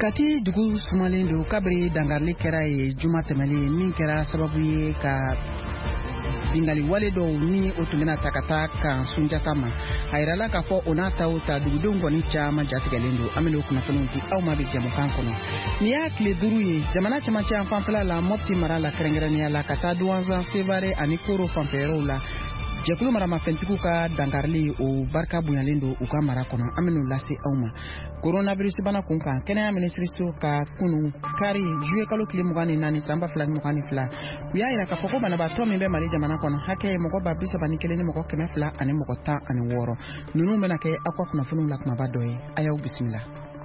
Kati dugu sumalen do kabri dangarli kɛra ye juma tɛmɛlen min kɛra sababu ye ka bingali wale dɔw ni o tun bɛna ta ka taa kan Sunjata ma a yirala k'a fɔ o n'a taw ta dugudenw kɔni caman jatigɛlen do an bɛ n'o kunnafoniw di aw ma bi jamukan kɔnɔ ni y'a tile 5 ye jamana cɛmancɛ yan fanfɛla la Mopti mara la kɛrɛnkɛrɛnnenya la ka taa Douentza Sévaré ani Koro fanfɛyɔrɔw la jɛkulu maramafɛntigiw ka dangarili o barika bonyalen do u ka mara kɔnɔ an bɛ n'o lase aw ma coronavirus bana kun kan kɛnɛya minisiriso ka kunu kari juillet kalo tile 24 san 2022 u y'a yira k'a fɔ ko banabaatɔ min bɛ Mali jamana kɔnɔ hakɛ ye mɔgɔ 31 ni mɔgɔ 200 ani mɔgɔ 16 ninnu bɛna kɛ aw ka kunnafoniw la kumaba dɔ ye a y'aw bisimila.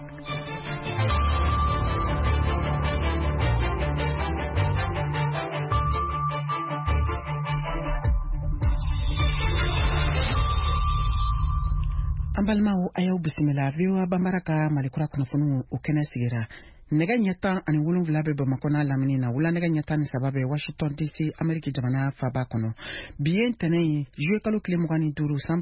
An balimaw a y'aw bisimila VOA Bambara ka Malikura kunnafoniw o kɛnɛ sigira nɛgɛ ɲɛ 17 bɛ Bamakɔ n'a lamini na wula nɛgɛ ɲɛ 13 bɛ Washington DC Ameriki jamana faaba kɔnɔ bi ye ntɛnɛn ye juillet kalo tile 25 san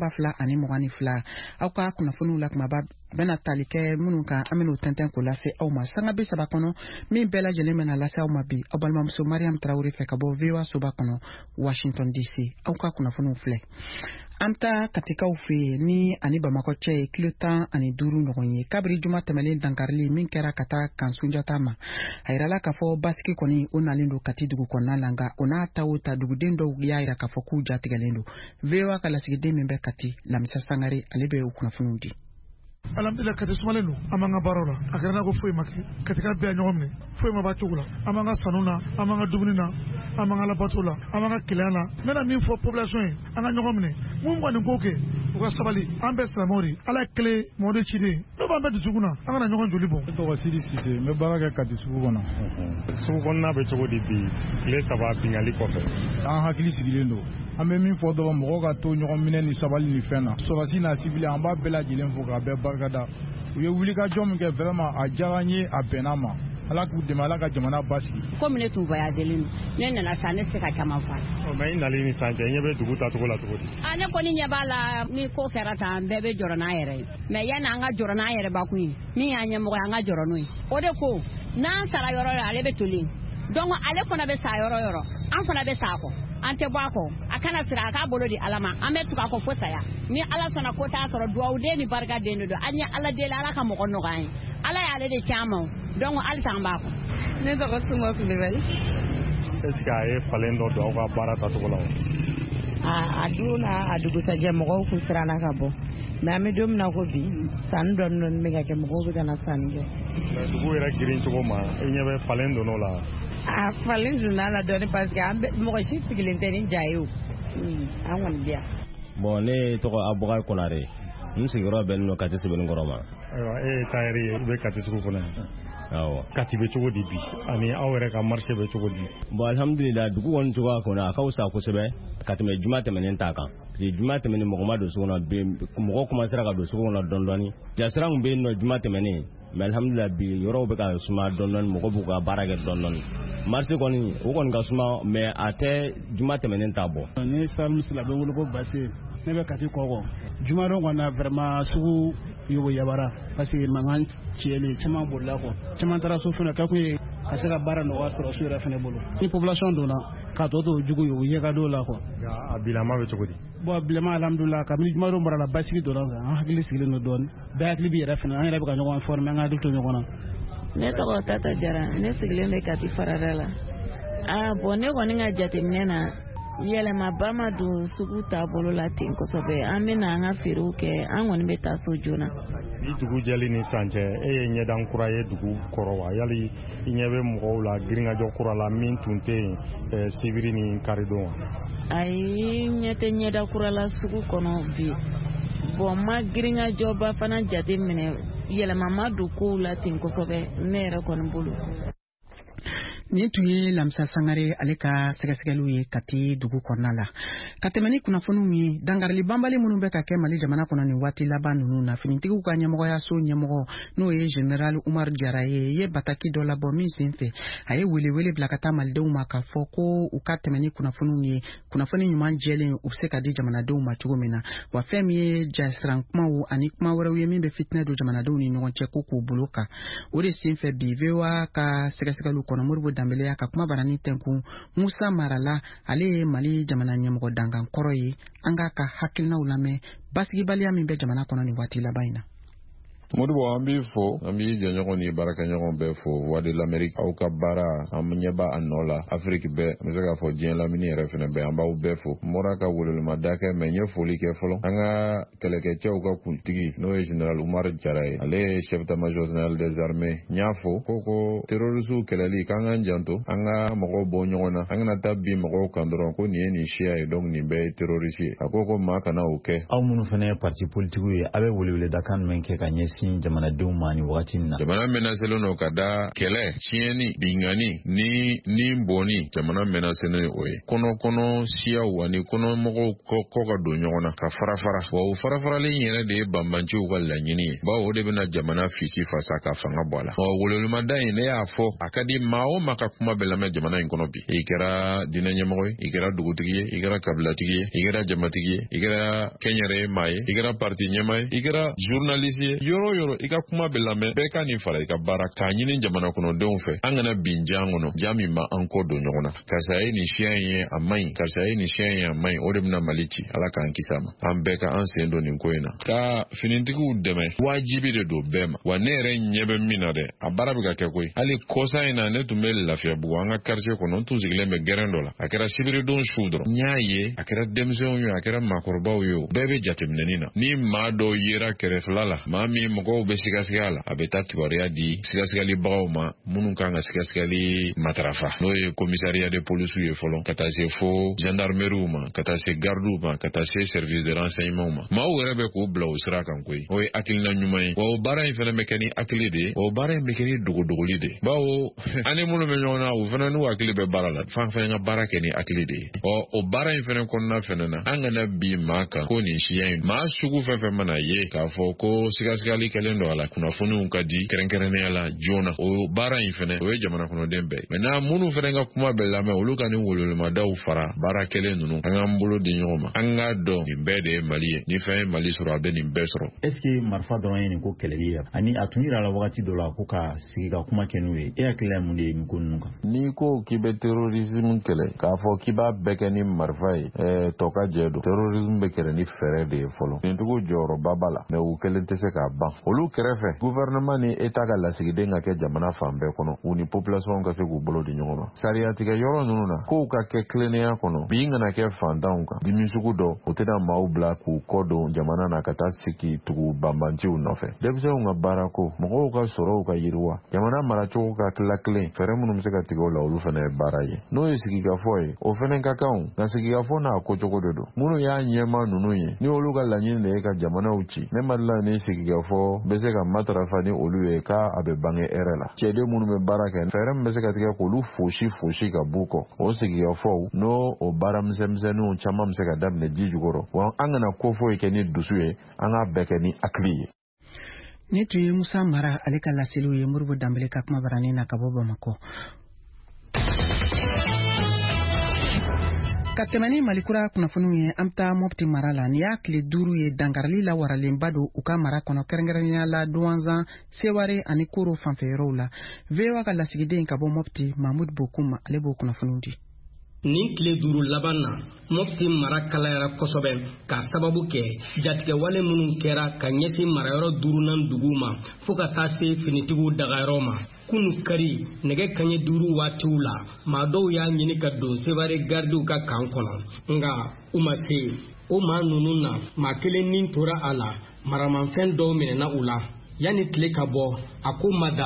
2022 aw ka kunnafoniw la kumaba bɛna tali kɛ minnu kan an bɛn'o tɛntɛn k'o lase aw ma sanga bi saba kɔnɔ min bɛɛ lajɛlen bɛna lase aw ma bi aw balimamuso Mariam Traoré fɛ ka bɔ VOA soba kɔnɔ Washington DC aw ka kunnafoniw filɛ an taa katikaw fɛ ni ani Bamakɔ cɛ ye kilo 15 ɲɔgɔn ye kabiri juma tɛmɛlen dankarili min kɛra ka taa kan Sunjata ma a yirala k'a fɔ basiki kɔni o nalen do kati dugu kɔnɔna la nka o n'a taw ta duguden dɔw y'a yira k'a fɔ k'u jatigɛlen do VOA ka lasigiden min bɛ Kati Lamisa Sangare ale bɛ o kunnafoniw di. Alhamdulillah kati sumalen do an b'an ka baaraw la a kɛra ko foyi ma kɛ katika bɛɛ ɲɔgɔn minɛ foyi ma b'a cogo la an b'an ka sanu na an b'an ka dumuni na an b'an ka labato la an b'an ka kɛlɛya la n bɛna min fɔ population ye an ka ɲɔgɔn minɛ mun kɔni ko kɛ u ka sabali an bɛɛ silamɛw de ala ye kelen mɔgɔ de ciden n'o b'an bɛɛ dusukun na an kana ɲɔgɔn joli bɔ. Ne tɔgɔ Sidi Sise n bɛ baara kɛ Kati sugu kɔnɔ. Sugu kɔnɔna bɛ cogo di bi tile 3 bingali kɔfɛ. An hakili sigilen do an bɛ min fɔ dɔrɔn mɔgɔw ka to ɲɔgɔn minɛ ni sabali ni fɛn na sɔrɔsi n'a civil an b'a bɛɛ lajɛlen fo k'a bɛɛ barikada u ye wulikajɔ min kɛ vraiment a diyara n ye a bɛnna ma ala k'u dɛmɛ ala ka jamana basigi. Komi ne tun voyagelen ne nana sa ne se ka caman fɔ. Mais i nali ni san cɛ ɲɛ bɛ dugu ta cogo la cogo di. Ne kɔni ɲɛ b'a la ni ko kɛra tan bɛɛ bɛ jɔrɔ n'a yɛrɛ ye mais yanni an ka jɔrɔ n'a yɛrɛ bakun ye min y'a ɲɛmɔgɔ an ka jɔrɔ n'o ye o de ko n'an sara yɔrɔ la ale bɛ toli donc ale fana bɛ sa yɔrɔ yɔrɔ an fana bɛ sa a kɔ an tɛ bɔ a kɔ a kana sira a k'a bolo di ala ma an bɛ tugu a kɔ fo saya ni ala sɔnna ko t'a sɔrɔ duwawuden ni barikaden de don an ye ala deli ala ka mɔgɔ nɔgɔya ye ala y'ale de caman donc hali t'an b'a kɔ. Ne tɔgɔ Suma Kulibali. Est-ce que a ye falen dɔ don aw ka baara tacogo la wa. A don n'a a dugusajɛ mɔgɔw kun siranna ka bɔ mais an bɛ don min na ko bi sanni dɔɔni bɛ ka kɛ mɔgɔw bɛ ka na sanni kɛ. Mais dugu yɛrɛ girin cogo ma i ɲɛ bɛ falen donn'o la. A falen donna la dɔɔni parce que an bɛ mɔgɔ si sigilen tɛ ni ja ye o an kɔni bɛ yan. Bon ne tɔgɔ Abubakar Konare n sigiyɔrɔ bɛnnen don Kati Sɛbɛnnikɔrɔ ma. Ayiwa e ye tailleur ye i bɛ Kati sugu kɔnɔ yan. Awɔ. Kati bɛ cogo di bi ani aw yɛrɛ ka marché bɛ cogo di. Bon alhamdulillah dugu kɔni cogoya kɔnɔ a ka fisa kosɛbɛ ka tɛmɛ juma tɛmɛnen ta kan parce que juma tɛmɛnen mɔgɔ ma don sugu kɔnɔ mɔgɔ commencera ka don sugu kɔnɔ dɔɔni jasira kun bɛ yen nɔ juma tɛmɛnen mais alhamdulillah bi yɔrɔw bɛ ka suma dɔɔni mɔgɔ b'u ka baara kɛ dɔɔni marché kɔni o kɔni ka suma mais a tɛ juma tɛmɛnen ta bɔ. Ne Salimusi la bɛ wele ko Base ne bɛ Kati kɔkɔ juma dɔn kɔni na vraiment sugu yobo yabara parce que mankan ciyɛli caman bolila kɔ caman taara so fana ka kun ye ka se ka baara nɔgɔya sɔrɔ su yɛrɛ fana bolo ni population donna k'a tɔ to jugu ye u ye ka don la kɔ. A bilama bɛ cogo di. Bon bilama alhamdulillah kabini juma dɔn bara la basigi donna an hakili sigilen don dɔɔni bɛɛ hakili bɛ yɛrɛ fana an yɛrɛ bɛ ka ɲɔgɔn informer an ka hakili to ɲɔgɔn na. Ne tɔgɔ Tata Jara ne sigilen bɛ Kati Farada la bon ne kɔni ka jateminɛ na yɛlɛmaba ma don sugu taabolo la ten kosɛbɛ an bɛ na an ka feerew kɛ an kɔni bɛ taa so joona. Ni dugu jɛli ni san cɛ e ye ɲɛdan kura ye dugu kɔrɔ wa yali i ɲɛ bɛ mɔgɔw la girinkajɔ kura la min tun tɛ yen sibiri ni karidon wa. Ayi ɲɛ tɛ ɲɛda kura la sugu kɔnɔ bi bon ma girinkajɔba fana jate minɛ yɛlɛma ma don kow la ten kosɛbɛ ne yɛrɛ kɔni bolo. Nin tun ye Lamisa Sangare ale ka sɛgɛsɛgɛliw ye Kati dugu kɔnɔna la ka tɛmɛ ni kunnafoniw ye dangarili banbali minnu bɛ ka kɛ Mali jamana kɔnɔ ni waati laban ninnu na finitigiw ka ɲɛmɔgɔyaso ɲɛmɔgɔ n'o ye General Umar Jara ye bataki dɔ labɔ min senfɛ a ye wele bila ka taa malidenw ma k'a fɔ ko u ka tɛmɛ ni kunnafoniw ye kunnafoni ɲuman jɛlen u bɛ se ka di jamanadenw ma cogo min na wa fɛn min ye jasiran kumaw ani kuma wɛrɛw ye min bɛ fitinɛ don jamanadenw ni ɲɔgɔn cɛ k'u bolo kan o de senfɛ bi VOA ka sɛgɛsɛgɛliw kɔnɔ Moribo Danbele ka kuma barani tɛnkun Musa Marala ale ye Mali jamana ɲɛmɔgɔ dangan kɔrɔ ye an ka hakilinaw lamɛn basigibaliya min bɛ jamana kɔnɔ ni waati laban in na. Modibo an b'i fo an b'i jɛɲɔgɔn ni baarakɛɲɔgɔn bɛɛ fo voix de l'Amérique aw ka baara an ɲɛba a nɔ la Afrique bɛɛ n bɛ se k'a fɔ diɲɛ lamini yɛrɛ fɛnɛ bɛɛ an b'aw bɛɛ fo n bɔra ka welewelema kɛ mɛ n ye foli kɛ fɔlɔ an ka kɛlɛkɛcɛw ka kuntigi n'o ye Général Umar Jara ye ale ye chef d'état-major général des armées n y'a fo ko terrorisiw kɛlɛli k'an k'an janto an ka mɔgɔw bɔ ɲɔgɔn na an kana taa bin mɔgɔw kan dɔrɔn ko nin ye nin siya ye donc nin bɛɛ ye terroriste ye a ko maa kana o kɛ aw minnu fɛnɛ ye parti politique ye a bɛ weleweledakan min kɛ ka ɲɛsin jamanadenw ma ni wagati na jamana menacelen no ka da kɛlɛ tiɲɛni bingani ni bɔnni jamana menacelen o ye kɔnɔ siyaw ani kɔnɔ mɔgɔw kɔ ka don ɲɔgɔn na ka farafara wa o farafaralen yɛrɛ de ye banbanciw ka laɲini ye bawo o de bɛna jamana fisi fasa ka fanga bɔ a la welewelemadan in ne y'a fɔ a ka di maa o maa ka kuma bɛ lamɛn jamana in kɔnɔ bi i kɛra diinɛ ɲɛmɔgɔ ye i kɛra dugutigi ye i kɛra kabilatigi ye i kɛra jamatigi ye i kɛra kɛnyɛrɛye maa ye i kɛra parti ɲɛmaa ye i kɛra journaliste ye yɔrɔ yɔrɔ i ka kuma bɛ lamɛn bɛɛ ka nin fara i ka baara k'a ɲini jamana kɔnɔdenw fɛ an kana bin jan kɔnɔ jan min ma an kɔ don ɲɔgɔn na karisa ye nin siya in ye a man ɲi karisa ye nin siya in ye a man ɲi o de bɛna Mali ci ala k'an kisi a ma an bɛɛ ka an sen don nin ko in na ka finitigiw dɛmɛ wajibi de don bɛɛ ma wa ne yɛrɛ ɲɛ bɛ min na dɛ a baara bɛ ka kɛ koyi hali kɔsa in na ne tun bɛ Lafiyabugu an ka quartier kɔnɔ n tun sigilen bɛ gɛrɛn dɔ la a kɛra sibiridon su dɔrɔn n y'a ye a kɛra denmisɛnw ye a kɛra maakɔrɔbaw ye o bɛɛ bɛ jateminɛni na ni maa dɔw yera kɛrɛfɛla la maa min mɔgɔw bɛ sigasig'a la a bɛ taa kibaruya di sigasigɛlibagaw ma minnu kan ka sigasigɛli matarafa n'o ye commissariat de police ye fɔlɔ ka taa se fo gendarmerie ma ka taa se gardiw ma ka taa se service de renseignement ma maaw yɛrɛ bɛ k'u bila o sira kan koyi o ye hakilina ɲuman ye wa o baara in fɛnɛ bɛ kɛ ni hakili de ye o baara in bɛ kɛ ni dogodogoli de ye bawo ani minnu bɛ ɲɔgɔn na u fɛnɛ n'u hakili bɛ baara la fan fɛnɛ ka baara kɛ ni hakili de ye o baara in fɛnɛ kɔnɔna fɛnɛ na an kana bi maa kan ko nin siya in maa sugu fɛn fɛn mana ye k'a fɔ ko sigasigali kɛlen don a la kunnafoniw ka di kɛrɛnkɛrɛnnenya la joona o baara in fɛnɛ o ye jamana kɔnɔden bɛɛ ye maintenant minnu fɛnɛ ka kuma bɛɛ lamɛn olu ka ni welewelemadaw fara baara kelen ninnu an k'an bolo di ɲɔgɔn ma an k'a dɔn nin bɛɛ de ye Mali ye ni fɛn ye Mali sɔrɔ a bɛ nin bɛɛ sɔrɔ est ce que marifa dɔrɔn ye nin ko kɛlɛli ye ani a tun yira la wagati dɔ la ko ka sigi ka kuma kɛ n'u ye e hakilila ye mun de ye nin ko ninnu kan n'i ko k'i bɛ terrorisme kɛlɛ k'a fɔ k'i b'a bɛɛ kɛ ni marifa ye tɔ ka jɛ don terrorisme bɛ kɛlɛ ni fɛɛrɛ de ye fɔlɔ finitigiw jɔyɔrɔba b'a la mais u kelen tɛ se k'a ban olu kɛrɛfɛ gouvernement ni état ka lasigiden ka kɛ jamana fan bɛɛ kɔnɔ u ni population ka se k'u bolo di ɲɔgɔn ma sariya tigɛ yɔrɔ ninnu na kow ka kɛ tilennenya kɔnɔ bin kana kɛ fantanw kan dimi sugu dɔ o tɛna maaw bila k'u kɔ don jamana na ka taa sigi tugu banbanciw nɔfɛ denmisɛnw ka baara ko mɔgɔw ka sɔrɔw ka yiriwa jamana maracogo ka tila kelen fɛɛrɛ minnu bɛ se ka tigɛ o la olu fana ye baara ye n'o ye sigikafɔ ye o fana ka kan nka sigikafɔ n'a kocogo de don minnu y'a ɲɛma ninnu ye ni olu ka laɲini de ye ka jamanaw ci ne ma dila ni sigikafɔ bɛ se ka matarafa ni olu ye k'a a bɛ bange hɛrɛ la cɛden minnu bɛ baara kɛ fɛɛrɛ min bɛ se ka tigɛ k'olu fosi ka b'u kɔ o sigikafɔw n'o o baara misɛnninw caman bɛ se ka daminɛ ji jukɔrɔ wa an kana ko foyi kɛ ni dusu ye an k'a bɛɛ kɛ ni hakili ye ne tun ye Musa Mara ale ka laseliw ye Moribo Danbele ka kuma barani na ka bɔ Bamakɔ ka tɛmɛ ni Malikura kunnafoniw ye an bɛ taa Mopti mara la ni y'a tile 5 ye dankarili la waralenba don u ka mara kɔnɔ kɛrɛnkɛrɛnnenya la Douanzan Seware ani Koro fanfɛyɔrɔw la VOA ka lasigiden ka bɔ Mopti Mahmud Bokoum ale b'o kunnafoniw di nin tile 5 laban na Mopti mara kalayara kosɛbɛ ka sababu kɛ jatigɛ wale minnu kɛra ka ɲɛsin marayɔrɔ 5nan dugu ma fo ka taa se finitigiw dagayɔrɔ ma kunu kari nɛgɛ kaɲɛ 5 waatiw la maa dɔw y'a ɲini ka don Seware gardiw ka kan kɔnɔ nga u ma se o maa ninnu na maa kelen nin tora a la maramanfɛn dɔw minɛna u la yani tile ka bɔ a ko madara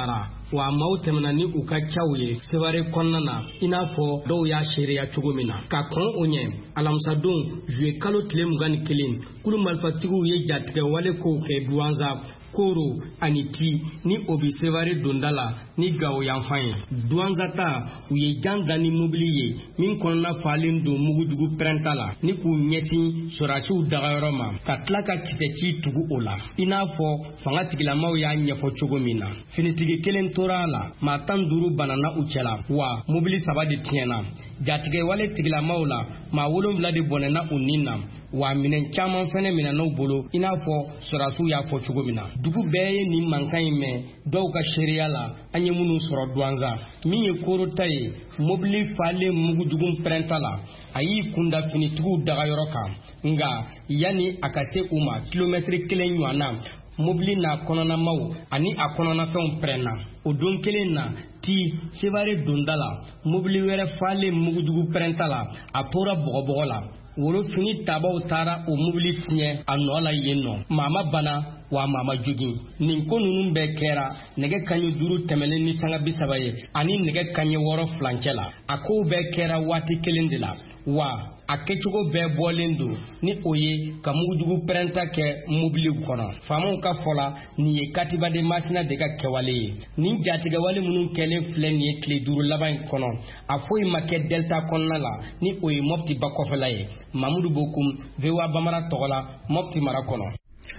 wa maaw tɛmɛna ni u ka caw ye Sevare kɔnɔna na i n'a fɔ dɔw y'a seereya cogo min na ka kɔn o ɲɛ alamisadon juillet kalo tile 21 kulu malifatigiw ye jatigɛ wale kow kɛ Duanza Koro ani Ti ni o bi Sevare donda la ni Gao yanfan ye Duanza ta u ye jan da ni mobili ye min kɔnɔna falen don mugujugu pɛrɛnta la ni k'u ɲɛsin sorasiw dagayɔrɔ ma ka tila ka kisɛci tugu o la i n'a fɔ fanga tigilamaw y'a ɲɛfɔ cogo min na finitigi kelen tora a la maa 15 banana u cɛla wa mobili 3 de tiɲɛna jatigɛ wale tigilamaw la maa 7 de bɔnɛna u nin na wa minɛn caman fɛnɛ minɛnaw bolo i n'a fɔ sorasiw y'a fɔ cogo min na dugu bɛɛ ye nin mankan in mɛn dɔw ka seereya la an ye minnu sɔrɔ Duanza min ye Koro ta ye mobili falen mugujugu pɛrɛnta la a y'i kunda finitigiw dagayɔrɔ kan nga yani a ka se u ma kilomɛtiri 1 ɲɔgɔnna mobili n'a kɔnɔnamaw ani a kɔnɔnafɛnw pɛrɛnna o don kelen na Ti Sevare donda la mobili wɛrɛ falen mugujugu pɛrɛnta la a tora bɔgɔbɔgɔ la wolo fini tabaw taara o mobili fiɲɛ a nɔ la yen nɔ maa bana wa maa jogin nin ko ninnu bɛɛ kɛra nɛgɛ kanɲɛ 5 tɛmɛnen ni sanga 30 ye ani nɛgɛ kanɲɛ 6 filancɛ la a kow bɛɛ kɛra waati kelen de la wa a kɛcogo bɛɛ bɔlen don ni o ye ka mugujugu pɛrɛnta kɛ mobili kɔnɔ faamaw ka fɔla nin ye Katiba de Masina de ka kɛwale ye nin jatigɛwale minnu kɛlen filɛ nin ye tile 5 laban in kɔnɔ a foyi ma kɛ Delta kɔnɔna la ni o ye Mopti ba kɔfɛla ye Mamudu Bokum VOA Bambara tɔgɔla Mopti mara kɔnɔ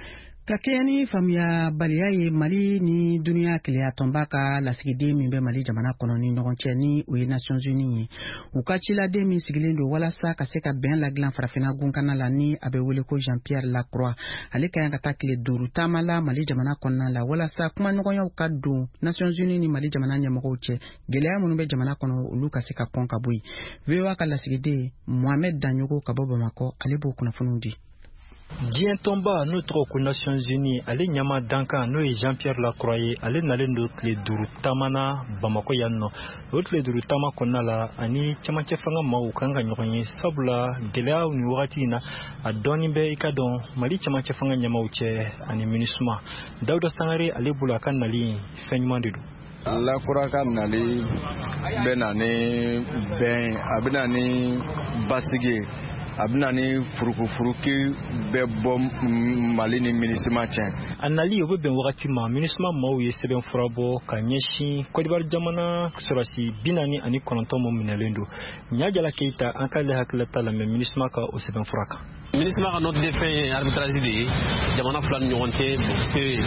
ka kɛɲɛ ni faamuya baliya ye Mali ni duniya keleya tɔnba ka lasigiden min bɛ Mali jamana kɔnɔ ni ɲɔgɔn cɛ ni o ye Nations Unies ye u ka ciladen min sigilen don walasa ka se ka bɛn ladilan farafina gunkana la ni a bɛ wele ko Jean-Pierre Lacroix ale ka yan ka taa tile 5 taama la Mali jamana kɔnɔna la walasa kuma ɲɔgɔnyaw ka don Nations Unies ni Mali jamana ɲɛmɔgɔw cɛ gɛlɛya minnu bɛ jamana kɔnɔ olu ka se ka kɔn ka bɔ yen VOA ka lasigiden Mohamed Danyogo ka bɔ Bamakɔ ale b'o kunnafoniw di Diɲɛ tɔnba n'o tɔgɔ ko Nations Unies ale ɲama dankan n'o ye Jean-Pierre Lacroix ye ale nalen don tile 5 taama na Bamakɔ yan nɔ o tile 5 taama kɔnɔna la ani cɛmancɛ fanga maaw kan ka ɲɔgɔn ye sabula gɛlɛyaw ni wagati in na a dɔɔnin bɛ i ka dɔn Mali cɛmancɛ fanga ɲɛmaaw cɛ ani MINUSMA Dawuda Sangare ale bolo a ka nali fɛn ɲuman de don Lacroix ka nali bɛ na ni bɛn a bɛ na ni basigi a bɛna ni furuki bɛ bɔ Mali ni MINUSMA cɛ a nali o bɛ bɛn wagati ma MINUSMA maaw ye sɛbɛn fura bɔ ka ɲɛsin Côte d'Ivoire jamana sɔrɔsi 49 mo minɛlen don Ɲajala Keita an ka hakilata lamɛn MINUSMA ka o sɛbɛn fura kan MINUSMA ka note de fin arbitrage de ye jamana fila ni ɲɔgɔn cɛ parce que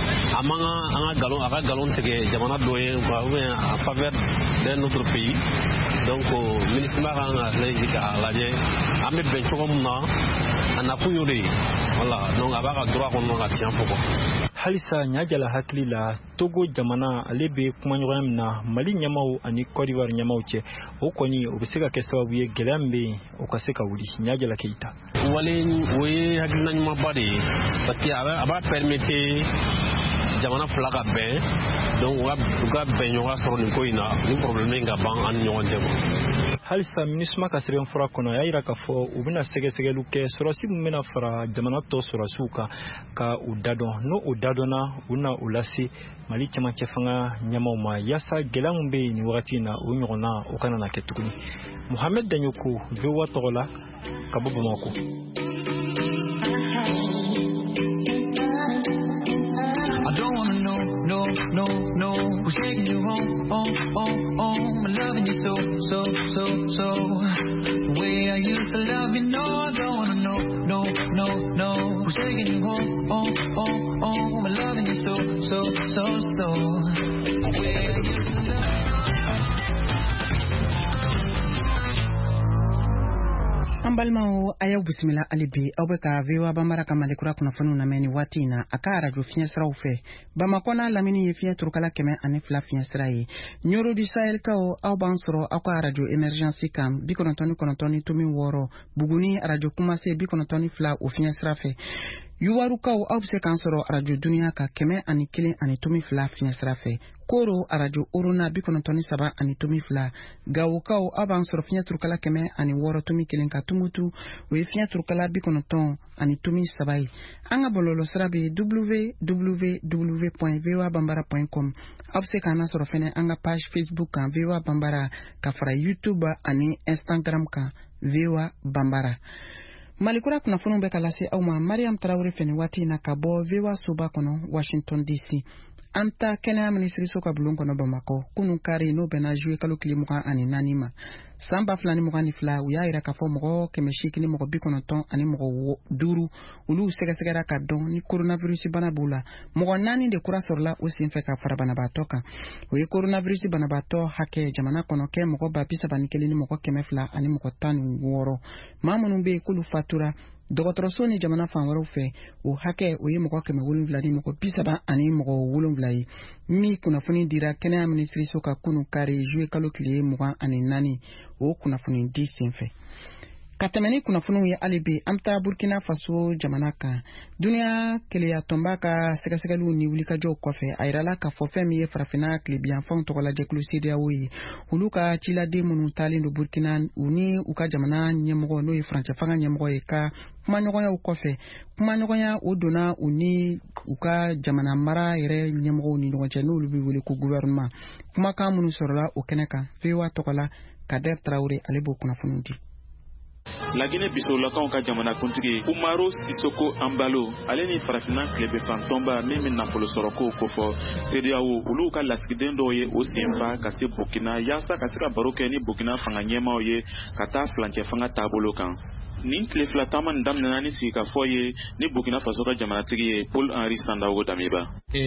a man kan a ka galon tigɛ jamana dɔ ye quoi ou bien en faveur d'un autre pays donc MINUSMA kan ka lajɛ an bɛ bɛn cogo min na a nakun y'o de ye voilà donc a b'a ka droit kɔnɔ ka tiɲɛ fɔ quoi halisa Ɲajala hakili la Togo jamana ale bɛ kuma ɲɔgɔnya min na Mali ɲɛmaaw ani Côte d'Ivoire ɲɛmaaw cɛ o kɔni o bɛ se ka kɛ sababu ye gɛlɛya min bɛ yen o ka se ka wuli Ɲajala Keita wale o ye hakilina ɲumanba de ye parce que a b'a permettre jamana fila ka bɛn donc u ka bɛn ɲɔgɔn sɔrɔ nin ko in na ni problème in ka ban an ni ɲɔgɔn cɛ quoi halisa MINUSMA ka sɛbɛn fura kɔnɔ a y'a yira k'a fɔ u bɛna sɛgɛsɛgɛliw kɛ sɔrɔsi min bɛna fara jamana tɔ sɔrɔsiw kan ka u dadɔn n'o u dadɔnna u na u lase Mali cɛmancɛ fanga ɲɛmaaw ma yaasa gɛlɛya min bɛ yen nin wagati in na o ɲɔgɔnna o kana na kɛ tuguni Mohamed Danyoko VOA tɔgɔ la ka bɔ Bamakɔ I don't wanna know who's taking you home, I'm loving you so, the way I used to love you, no, I don't wanna know who's taking you home, I'm loving you so, the way I used to love you. An balimaw a y'aw bisimila hali bi aw bɛ ka VOA Bambara ka Malikura kunnafoniw lamɛn ni waati in na a ka radio fiɲɛsiraw fɛ Bamakɔ n'a lamini ye fiɲɛ turukala 102 fiɲɛsira ye Nyoro du Sahel kaw aw b'an sɔrɔ aw ka radio Emergency kan 99.6 Buguni radio Kumase 92 o fiɲɛsira fɛ yuwarukaw aw bɛ se k'an sɔrɔ arajo duniya ka 101 ani tomi 2 fiɲɛ sira fɛ koro arajo orona 93 ani tomi 2 gawukaw aw b'an sɔrɔ fiɲɛ turukala 106 tomi 1 ka tumutu o ye fiɲɛ turukala 90 ani tomi 3 ye an ka bɔlɔlɔ sira bɛ www.voabambara.com aw bɛ se k'an sɔrɔ fɛnɛ an ka page Facebook kan VOA Bambara ka fara YouTube ani Instagram kan VOA Bambara. Malikura kunnafoniw bɛ ka lase aw ma Mariam Tarawele fɛnɛ waati na ka bɔ VOA soba kɔnɔ Washington DC. An ta kɛnɛya minisiriso ka bulon kɔnɔ Bamakɔ kunun kari n'o bɛnna juillet kalo tile 24 ma. San 2022 u y'a yira k'a fɔ mɔgɔ 800 ni mɔgɔ 90 ani mɔgɔ 5 olu sɛgɛsɛgɛra ka dɔn ni coronavirus bana b'u la. Mɔgɔ 4 de kura sɔrɔla o senfɛ ka fara banabaatɔ kan. O ye coronavirus banabaatɔ hakɛ jamana kɔnɔ kɛ mɔgɔ 31 ni mɔgɔ 200 ani mɔgɔ 16. Maa minnu bɛ yen k'olu fatura dɔgɔtɔrɔso ni jamana fan wɛrɛw fɛ o hakɛ o ye mɔgɔ 700 ni mɔgɔ 30 ani mɔgɔ 7 ye. Min kunnafoni dira kɛnɛya minisiriso ka kunun kari juillet kalo tile 24 o kunnafoni di senfɛ. Ka tɛmɛ ni kunnafoniw ye hali bi an bɛ taa Burkina Faso jamana kan. Duniya keleya tɔnba ka sɛgɛsɛgɛliw ni wulikajɔw kɔfɛ a yirala k'a fɔ fɛn min ye farafinna tilebiyanfanw tɔgɔlajɛkulu CEDEAO ye olu ka ciladen minnu taalen don Burkina u ni u ka jamana ɲɛmɔgɔ n'o ye faransɛ fanga ɲɛmɔgɔ ye ka kumaɲɔgɔnyaw kɔfɛ kumaɲɔgɔnya o donna u ni u ka jamana mara yɛrɛ ɲɛmɔgɔw ni ɲɔgɔn cɛ n'olu bɛ wele ko gouvernement. Kumakan minnu sɔrɔla o kɛnɛ kan VOA tɔgɔla Kader Traoré ale b'o kunnafoniw di. La Guinée-Bissau lakaw ka jamana kuntigi Umaro Sisoko Ambalo ale ni farafina klebe fantomba min nafolo sɔrɔko ko fɔ CEDEAO olu ka lasigiden dɔw ye o senfa ka se Burkina yaasa ka se ka baro kɛ ni Burkina fanga ɲɛmaaw ye ka taa flancɛ fanga taabolo kan. Nin tile fila taama nin daminɛna ni sigikafɔ ye ni Burkina Faso ka jamanatigi ye Paul Henri Sandaogo Damiba.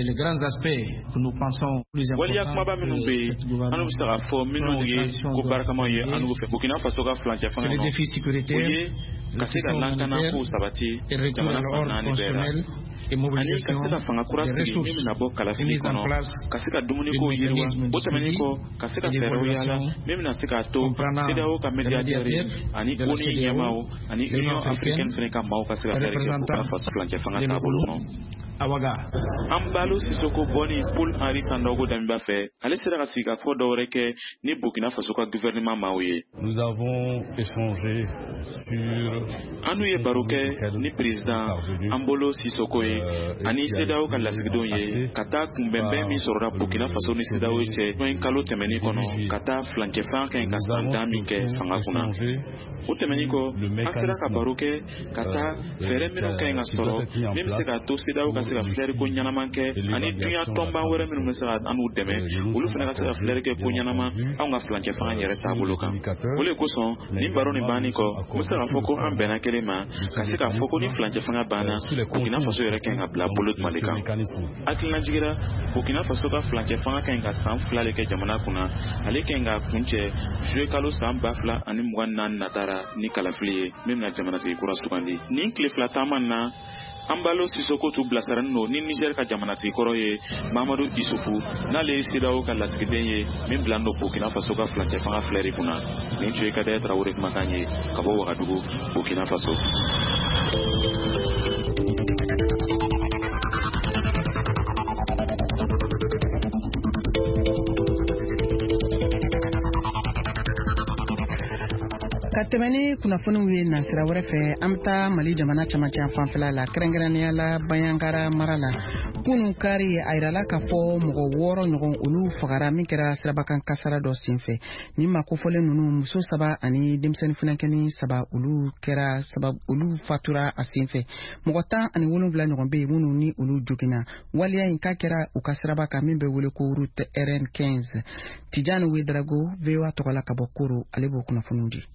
Waliya kumaba minnu bɛ yen anu bɛ se ka fɔ minnu ye ko barakamaw ye anu fɛ Burkina Faso ka flancɛ fanga nɔ o ye ka se ka lakana ko sabati jamana fan naani bɛɛ la ani ka se ka fanga kura sigi min bɛna bɔ kalafili kɔnɔ ka se ka dumuniko yiriwa o tɛmɛnen kɔ ka se ka fɛɛrɛw yaala min bɛna se k'a to CEDEAO ka médiateur ani ONU ɲɛmaaw ani Union africaine fɛnɛ ka maaw ka se ka fɛɛrɛ kɛ Burkina Faso flancɛ fanga taabolo nɔ. Ambalo Sisoko bɔni Paul Henri Sandaogo Damiba fɛ ale sera ka sigikafɔ dɔ wɛrɛ kɛ ni Burkina Faso ka gouvernement maaw ye. Nous avons échangé sur anu ye baro kɛ ni président Ambalo Sisoko ye ani CEDEAO ka lasigidenw ye ka taa kunbɛnbɛn min sɔrɔla Burkina Faso ni CEDEAO cɛ ɲɔgɔn kalo tɛmɛnin kɔnɔ ka taa flancɛfan kan ka san 10 min kɛ fanga kunna. O tɛmɛnin kɔ an sera ka baro kɛ ka taa fɛɛrɛ minnu kan ka sɔrɔ min bɛ se k'a to CEDEAO ka se ka filɛri ko ɲɛnaman kɛ ani dunya tɔnba wɛrɛ minnu bɛ se ka anu dɛmɛ olu fana ka se ka filɛri kɛ ko ɲɛnaman anw ka flancɛ fanga yɛrɛ taabolo kan. O de kosɔn nin baro nin bannen kɔ n bɛ se k'a fɔ ko an bɛnna kelen ma ka se k'a fɔ ko ni flancɛ fanga banna Burkina Faso yɛrɛ kan ka bila bolo jumɛn de kan. Hakilina jigira Burkina Faso ka flancɛ fanga kan ka san 2 de kɛ jamana kunna ale kan ka kuncɛ juillet kalo san 2024 natara ni kalafili ye min bɛna jamanatigi kura sugandi. Nin tile fila taama na Ambalo Sisoko tu bilasirani no ni Niger ka jamanatigi kɔrɔ ye Mamadou Issoufou n'ale ye CEDEAO ka lasigiden ye min bila no Burkina Faso ka flancɛ fanga filɛri kunna. Nin tun ye Kader Traoré kumakan ye ka bɔ Wagadugu Burkina Faso. Ka tɛmɛ ni kunnafoniw ye nasira wɛrɛ fɛ an bɛ taa Mali jamana camancɛ fanfɛla la kɛrɛnkɛrɛnnenya la Bayankara mara la kunun kari a yirala k'a fɔ mɔgɔ 6 ɲɔgɔn olu fagara min kɛra sirabakan kasara dɔ senfɛ ni makofɔlen ninnu muso 3 ani denmisɛnnin funankɛni 3 olu fatura a senfɛ mɔgɔ 17 ɲɔgɔn bɛ yen minnu ni olu joginna waliya in ka kɛra u ka sirabakan min bɛ wele ko route RN15 Tijani Wedrago VOA tɔgɔla ka bɔ Koro ale b'o kunnafoniw di.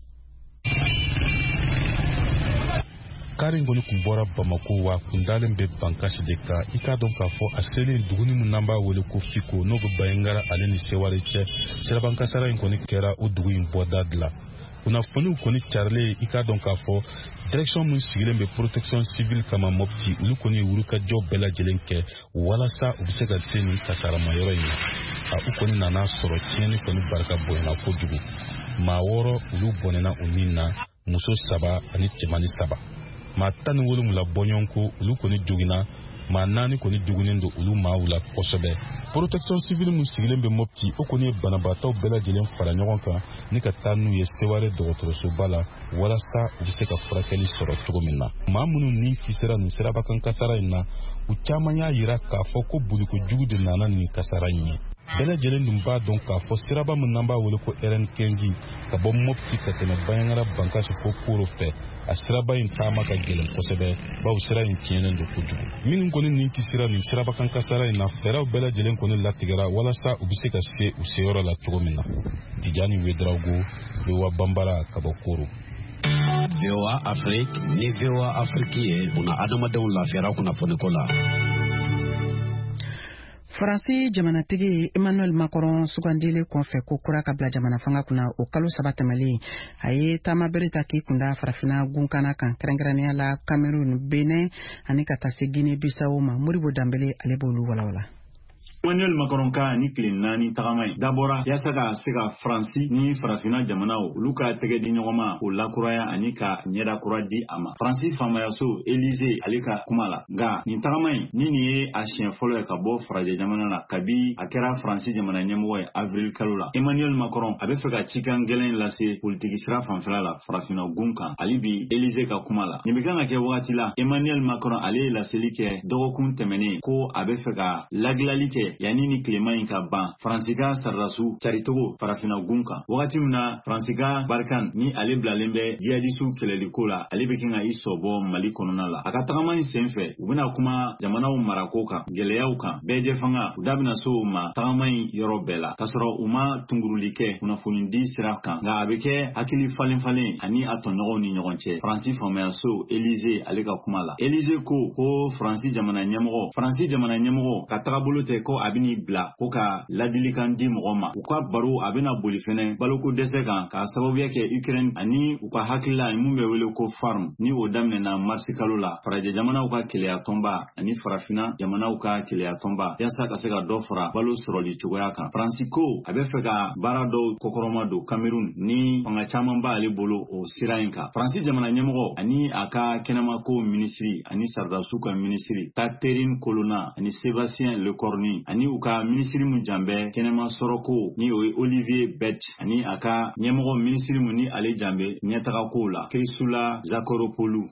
Kari ngoni kun bɔra Bamako wa kun dalen bɛ Bankasi de kan i k'a dɔn k'a fɔ a selen duguni min n'an b'a wele ko Fiko n'o bɛ Bayangara ale ni Seware cɛ sirabankasara in kɔni kɛra o dugu in bɔda de la kunnafoniw kɔni carilen i k'a dɔn k'a fɔ direction min sigilen bɛ protection civile kama Mopti olu kɔni ye wulikajɔ bɛɛ lajɛlen kɛ walasa u bɛ se ka se nin kasaramayɔrɔ in na u kɔni nana sɔrɔ tiɲɛni kɔni barika bonyana kojugu maa 6 olu bɔnɛna u min na muso 7 ani cɛmani 7 ma 17 la bɔɲɔgɔnko olu kɔni jogina ma 4 kɔni jogunen don olu maaw la kosɛbɛ. Protection civile mun sigilen bɛ Mopti o kɔni ye banabaatɔw bɛɛ lajɛlen fara ɲɔgɔn kan ni ka taa n'u ye Seware dɔgɔtɔrɔsoba la walasa u bɛ se ka furakɛli sɔrɔ cogo min na. Maa minnu ni kisira nin sirabakan kasara in na u caman y'a yira k'a fɔ ko bolikojugu de nana nin kasara in ye. Bɛɛ lajɛlen dun b'a dɔn k'a fɔ siraba min n'an b'a wele ko RN15 ka bɔ Mopti ka tɛmɛ Bayangara Bankasi fo Koro fɛ a siraba in taama ka gɛlɛn kosɛbɛ bawo sira in tiɲɛnen don kojugu. Minnu kɔni nin kisira nin sirabakan kasara in na fɛɛrɛw bɛɛ lajɛlen kɔni latigɛra walasa u bɛ se ka se u seyɔrɔ la cogo min na. Tijani Wedraugo, VOA Bambara ka bɔ Koro. VOA Afrique ni VOA Afrique ye una adamadenw lafiyara kunnafoniko la. Faransi jamanatigi Emmanuel Macron sugandile kɔfɛ ko kura ka bila jamana fanga kunna o kalo 3 tɛmɛlen a ye taama bere ta k'i kunda farafina gunkana kan kɛrɛnkɛrɛnnenya la Cameroun, Benin ani ka taa se Guinée Bissau ma. Moribo Dambele ale b'olu walawala. Emmanuel Macron ka ni tile 4 tagamai dabora yasa ka se ka Faransi ni farafina jamanaw olu ka tɛgɛ di ɲɔgɔn ma o lakuraya ani ka ɲɛda kura di a ma. Faransi faamayaso Élysée ale ka kuma la nka nin tagamai ni nin ye a siɲɛ fɔlɔ ye ka bɔ farajɛ jamana la kabi a kɛra Faransi jamana ɲɛmɔgɔ ye avril kalo la. Emmanuel Macron a bɛ fɛ ka cikan gɛlɛn lase politiki sira fanfɛla la farafina gun kan hali bi Élysée ka kuma la. Nin bɛ kan ka kɛ wagati la Emmanuel Macron ale ye laseli kɛ dɔgɔkun tɛmɛnen ko a bɛ fɛ ka lagilali kɛ yani ni kilema in ka ban Fransika sarrasu caritogo farafina gun kan wagati min na Fransika Barkan ni ale bilalen bɛ jihadisu kɛlɛliko la ale bɛ kan ka i sɔbɔ Mali kɔnɔna la a ka tagama in senfɛ u bɛna kuma jamanaw marako kan gɛlɛyaw kan bɛɛjɛ fanga u da bɛna so ma tagama in yɔrɔ bɛɛ la kasɔrɔ u ma tunguruli kɛ kunnafonidi sira kan nka a bɛ kɛ hakili falen ani a tɔɲɔgɔnw ni ɲɔgɔn cɛ Faransi faamayaso Élysée ale ka kuma la Élysée ko Faransi jamana ɲɛmɔgɔ ka tagabolo tɛ ko a bɛn'i bila ko ka ladilikan di mɔgɔ ma u ka baro a bɛna boli fɛnɛ baloko dɛsɛ kan ka sababuya kɛ Ukraine ani u ka hakilila mun bɛ wele ko FARM ni o daminɛna marsi kalo la farajɛ jamanaw ka keleya tɔnba ani farafina jamanaw ka keleya tɔnba yasa ka se ka dɔ fara balo sɔrɔli cogoya kan Faransi ko a bɛ fɛ ka baara dɔw kokɔrɔma don Cameroun ni fanga caman b'ale bolo o sira in kan Faransi jamana ɲɛmɔgɔ ani a ka kɛnɛmako minisiri ani sardasiw ka minisiri Catherine Colonna ani Sébastien Lecornu ani u ka minisiri mun janbɛ kɛnɛma sɔrɔko ni o ye Olivier Bet ani a ka ɲɛmɔgɔ minisiri mun ni ale janbɛ ɲɛtagakow la Chrysoula Zakharopoulou.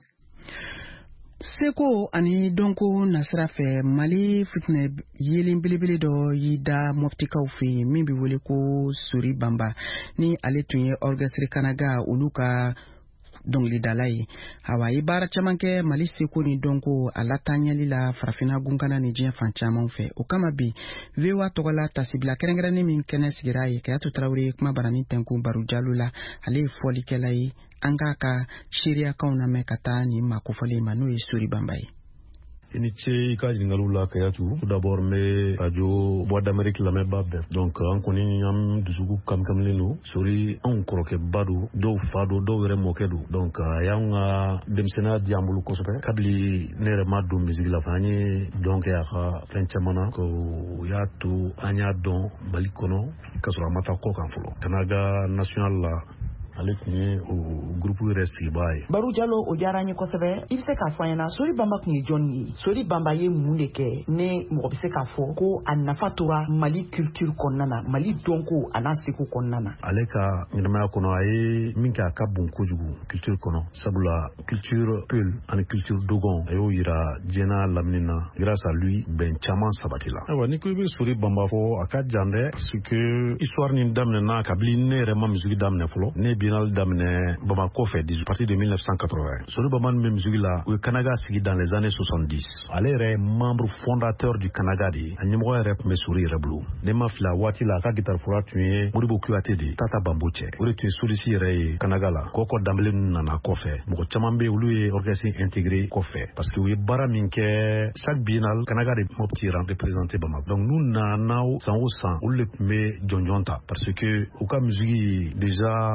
Seko ani donko nasira fɛ Mali fitinɛ yelen belebele dɔ y'i da Moptikaw fɛ min bɛ wele ko Sori Bamba ni ale tun ye Orchestre Kanaga olu ka dɔnkilidala ye awa i baara caman kɛ Mali seko ni donko a latanyali la farafina gunkana ni diɲɛ fan caman fɛ o kama bi VOA tɔgɔla tasibila kɛrɛnkɛrɛnnen min kɛnɛ sigira ye Kayatu Tarawele kuma barani tɛnku Baro Jalo la ale ye fɔlikɛla ye an k'a ka seereyakanw lamɛn ka taa nin makofɔlen ma n'o ye Sori Bamba ye. I ni ce i ka ɲininkaliw la Kayatu. Tout d'abord n bɛ radio Voix d'Amérique lamɛnbaa bɛɛ. Donc an kɔni an dusuku kamikamilen don. Sori anw kɔrɔkɛba don, dɔw fa don, dɔw yɛrɛ mɔkɛ don. Donc a y'an ka denmisɛnniya di an bolo kosɛbɛ. Kabili ne yɛrɛ ma don musique la fɛ an ye dɔn kɛ a ka fɛn caman na. O y'a to an y'a dɔn Mali kɔnɔ k'a sɔrɔ a ma taa kɔ kan fɔlɔ. Kanaga national la ale tun ye o groupe yɛrɛ sigibaa ye. Baro Jalo o diyara n ye kosɛbɛ. I bɛ se k'a fɔ an ɲɛna Sori Bamba tun ye jɔn ye? Sori Bamba ye mun de kɛ ne mɔgɔ bɛ se k'a fɔ ko a nafa tora Mali culture kɔnɔna na, Mali dɔnko a n'a seko kɔnɔna na? Ale ka ɲɛnamaya kɔnɔ a ye min kɛ a ka bon kojugu culture kɔnɔ sabula culture Peul ani culture Dogon a y'o yira diɲɛ lamini na grâce à lui bɛn caman sabatila. Ayiwa ni ko i bɛ Sori Bamba fɔ a ka jan dɛ parce que histoire nin daminɛna kabini ne yɛrɛ ma musique daminɛ fɔlɔ ne biennale daminɛ Bamako fɛ à partir de 1980. Sori Bamba min bɛ musique la o ye Kanaga sigi dans les années 70. Ale yɛrɛ membre fondateur du Kanaga de ye. A ɲɛmɔgɔ yɛrɛ tun bɛ Sori yɛrɛ bolo. Ne ma fila waati la a ka guitare fɔla tun ye Modibo Kuyate de Tata Bambo cɛ. O de tun ye soliste yɛrɛ ye Kanaga la. Kɔkɔ Danbele nana kɔfɛ. Mɔgɔ caman bɛ olu ye orchestre intégré kɔfɛ parce que u ye baara min kɛ chaque biennale Kanaga de Mopti représenté Bamako. Donc n'u nana san o san olu de tun bɛ jɔnjɔn ta parce que u ka musique déjà kadɔw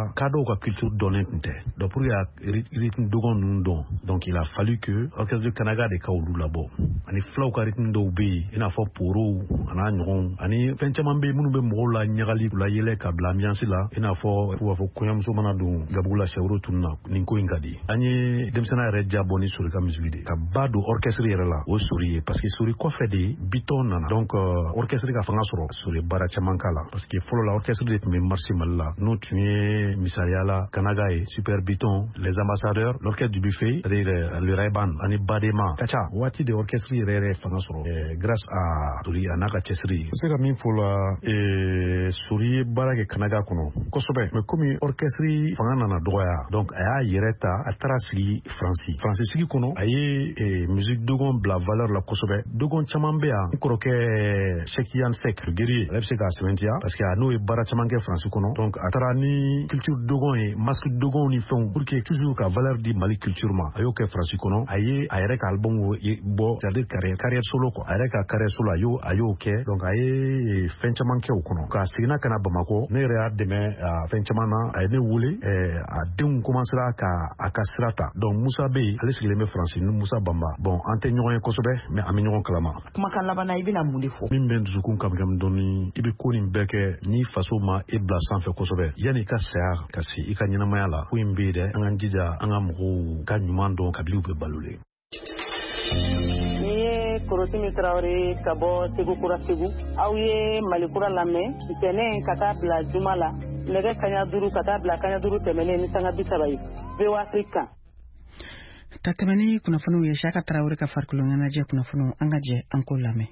ka culture donnée tun tɛ. Donc pour ya rythme dogon nun don. Donc il a fallu que orchestre de Kanaga de ka olu labɔ. Ani fulaw ka rythme dɔw bɛ yen i n'a fɔ poro ana ɲɔgɔn ani fɛn caman bɛ yen minnu bɛ mɔgɔw la ɲagali la yɛlɛ ka bila ambiance la i n'a fɔ u b'a fɔ kɔɲɔmuso mana don gabugu la sɛwuro tun na nin ko in ka di. An ye denmisɛnninya yɛrɛ jabɔ ni sori ka musique de ka ba don orchestre yɛrɛ la o sori ye parce que sori kɔfɛ de biton nana. Donc orchestre ka fanga sɔrɔ sori baara caman k'a la parce que fɔlɔ la orchestre de tun bɛ marché Mali la n'o tun ye misaliya la Kanaga ye Super Biton les ambassadeurs l'orchestre du buffet c'est-à-dire le Rayban ani Badema ka ca waati de orchestre yɛrɛ fanga sɔrɔ grâce à sori a n'a ka cɛsiri. Se ka min fɔ la sori ye baara kɛ Kanaga kɔnɔ kosɛbɛ mais komi orchestre fanga nana dɔgɔya donc a y'a yɛrɛ ta a taara sigi Faransi sigi kɔnɔ a ye musique dogon bila valeur la kosɛbɛ. Dogon caman bɛ yan n kɔrɔkɛ Sheikh Yan Sek guerrier ale bɛ se k'a sɛbɛntiya parce que a n'o ye baara caman kɛ Faransi kɔnɔ donc a taara ni culture dogon ye masque dogon ni fɛnw pour que toujours ka valeur di Mali culture ma a y'o kɛ Faransi kɔnɔ a ye a yɛrɛ ka album bɔ c'est-à-dire carrière solo quoi a yɛrɛ ka carrière solo a y'o kɛ donc a ye fɛn caman kɛ o kɔnɔ k'a seginna ka na Bamakɔ ne yɛrɛ y'a dɛmɛ fɛn caman na a ye ne wele a denw commencera a ka sira ta donc Musa bɛ yen ale sigilen bɛ Faransi ni Musa Bamba bon an tɛ ɲɔgɔn ye kosɛbɛ mais an bɛ ɲɔgɔn kalama. Kumakan laban na i bɛna mun de fɔ? Min bɛ n dusukun kamikami dɔɔni i bɛ ko nin bɛɛ kɛ ni faso ma e bila sanfɛ kosɛbɛ yanni i ka saya ka se i ka ɲɛnamaya la ko in bɛ yen dɛ an k'an jija an ka mɔgɔw ka ɲuman dɔn kabini u bɛ balolen. Ni ye Korosimi Tarawele ka bɔ Segu Kura Segu aw ye Mali kura lamɛn ntɛnɛn ka taa bila juma la nɛgɛ kaɲa 5 ka taa bila kaɲa 5 tɛmɛnen ni sanga 30 ye VOA Africa. Ta tɛmɛni kunnafoniw ye Saka Tarawele ka farikolo ɲɛnajɛ kunnafoniw an ka jɛ an k'o lamɛn.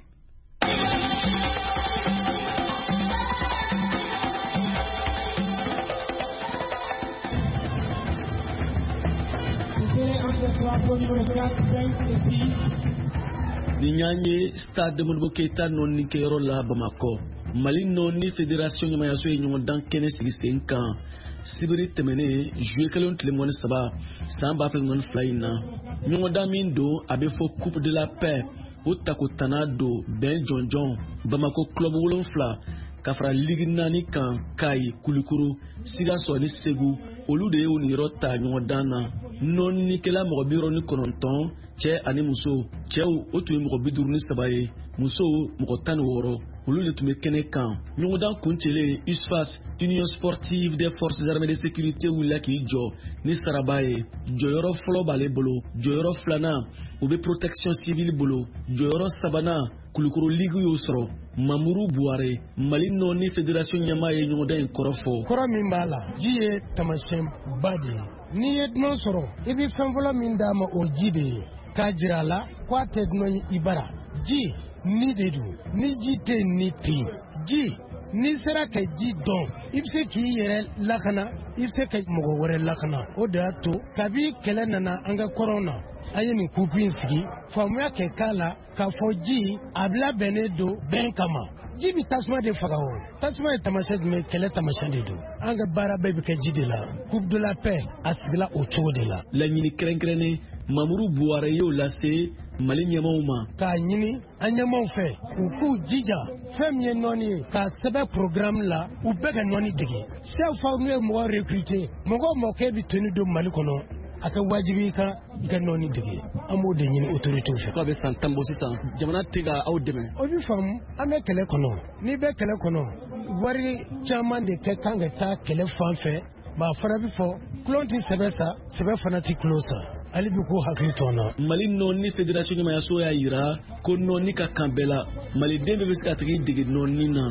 Ninyanye stade Modibo Keita nonni keyoro la Bamako Mali nonni fédération ɲamayaso ye ɲɔgɔn dan kɛnɛ sigi sen kan sibiri tɛmɛnen juillet kelen tile 13 san 2022 in na ɲɔgɔn dan min don a bɛ fɔ coupe de la paix o takotana don bɛn jɔnjɔn Bamako club 7 ka fara ligue 4 kan Kayi Kulikoro Sikaso ni Segu olu de ye o niyɔrɔ ta ɲɔgɔn dan na nɔnnikɛla mɔgɔ 79 cɛ ani muso cɛw o tun ye mɔgɔ 53 ye musow mɔgɔ 16 olu de tun bɛ kɛnɛ kan ɲɔgɔndan kuncɛlen USFAS Union Sportive des Forces Armées de Sécurité wulila k'i jɔ ni saraba ye jɔyɔrɔ fɔlɔ b'ale bolo jɔyɔrɔ filanan o bɛ protection civile bolo jɔyɔrɔ sabanan Kulikoro ligue y'o sɔrɔ Mamuru Buare Mali nɔni fédération ɲɛmaa ye ɲɔgɔndan in kɔrɔfɔ kɔrɔ min b'a la ji ye tamasiyɛn ba de ye n'i ye dunan sɔrɔ i bɛ fɛn fɔlɔ min d'a ma o ji de ye k'a jira a la k'a tɛ dunan ye i bara ji ni de don ni ji tɛ ni ten ji n'i sera ka ji dɔn i bɛ se k'i yɛrɛ lakana i bɛ se ka mɔgɔ wɛrɛ lakana o de y'a to kabi kɛlɛ nana an ka kɔrɔn na an ye nin kupu in sigi faamuya kɛ k'a la k'a fɔ ji a labɛnnen don bɛn kama ji bɛ tasuma de faga o tasuma ye tamasiyɛn jumɛn kɛlɛ tamasiyɛn de don an ka baara bɛɛ bɛ kɛ ji de la coupe de la paix a sigila o cogo de la. laɲini kɛrɛnkɛrɛnnen Mamuru Buare y'o lase Mali ɲɛmaaw ma k'a ɲini an ɲɛmaaw fɛ u k'u jija fɛn min ye nɔɔni ye k'a sɛbɛn programme la u bɛɛ ka nɔɔni dege chaque fois n'u ye mɔgɔ recruter mɔgɔ o mɔgɔ k'e bɛ tenue don Mali kɔnɔ a ka wajibi i ka nɔɔni dege an b'o de ɲini autorités fɛ. k'a bɛ san 10 bɔ sisan jamana tɛ ka aw dɛmɛ. o bɛ faamu an bɛ kɛlɛ kɔnɔ n'i bɛ kɛlɛ kɔnɔ wari caman de kɛ kan ka taa kɛlɛ fan fɛ maa fana bɛ fɔ kulon tɛ sɛbɛ sa sɛbɛ fana tɛ kulon sa. Ali bi ko hakili to na Mali nɔni fédération ɲɛmaayaso y'a yira ko nɔni ka kan bɛɛ la maliden bɛ se ka tigi dege nɔni na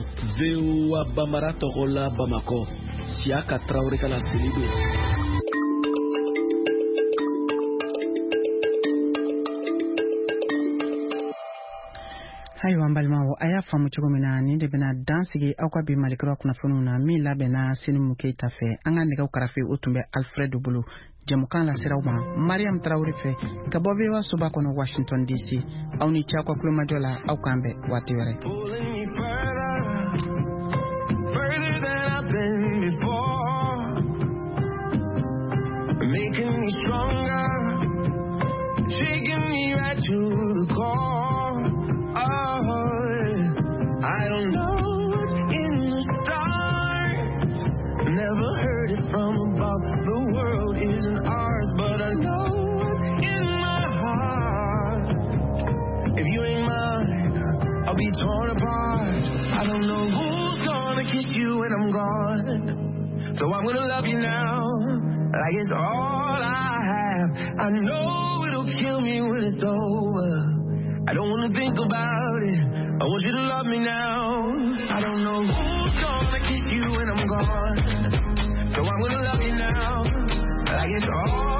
VOA Bambara tɔgɔ la Bamakɔ Siaka Tarawele ka laseli don. Ayiwa an balimaw a y'a faamu cogo min na nin de bɛna dan sigi aw ka bi malikura kunnafoniw na min labɛnna Senimu Keyita fɛ an ka nɛgɛw karafe o tun bɛ Alfred bolo jamukan la siraw ma Mariam Tarawele fɛ ka bɔ VOA soba kɔnɔ Washington DC aw ni ce aw ka kulomajɔ la aw k'an bɛn waati wɛrɛ. I don't know what's in the stars. Never heard it from above. be torn apart. I don't know who's gonna kiss you when I'm gone. So I'm gonna love you now, like it's all I have. I know it'll kill me when it's over. I don't wanna think about it, I want you to love me now. I don't know who's gonna kiss you when I'm gone. So I'm gonna love you now, like it's all